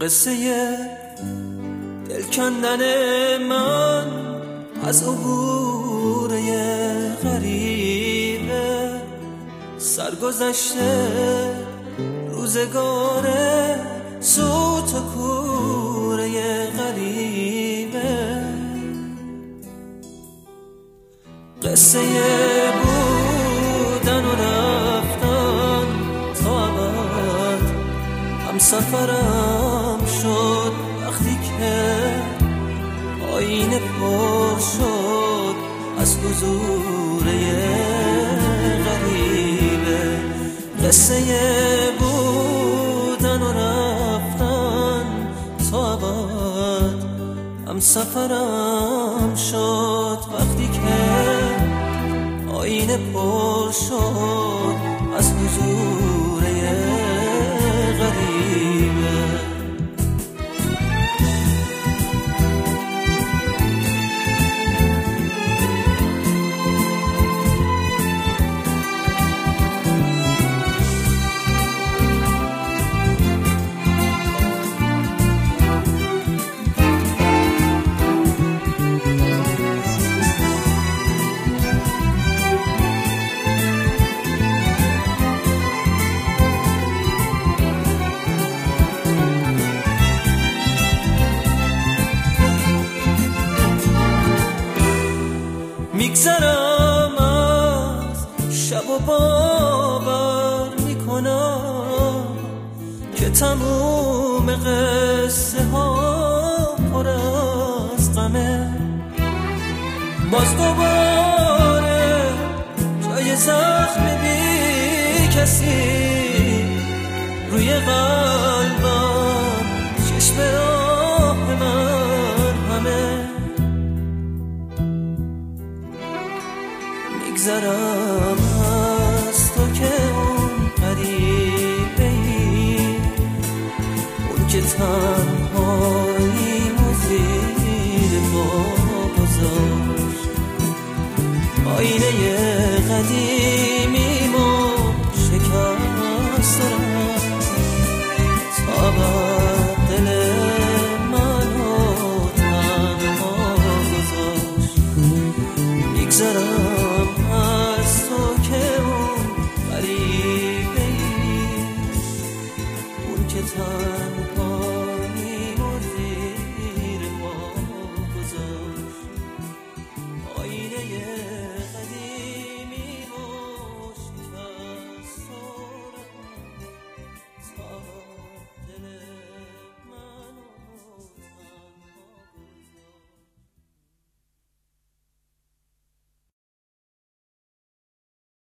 قصه دل کندن من از عبور غریبه، سرگذشته روزگار سوت و کوره غریبه. قصه بودن و رفتن تا ابد هم سفرم شد وقتی که آینه پر شد از حضور غریبه. قصه بودن و رفتن تا ابد هم سفرم شد وقتی که آینه پر شد از حضور غریبه. میگذرم از شب و باور میکنم که تموم قصه ها پر از غمه. باز دوباره جای زخم بی کسی روی قلبم، چشم راه من همه. میگذرم از تو که اون غریبه ای، اون که تنهایی مزید با گذاشت، آینه قدیم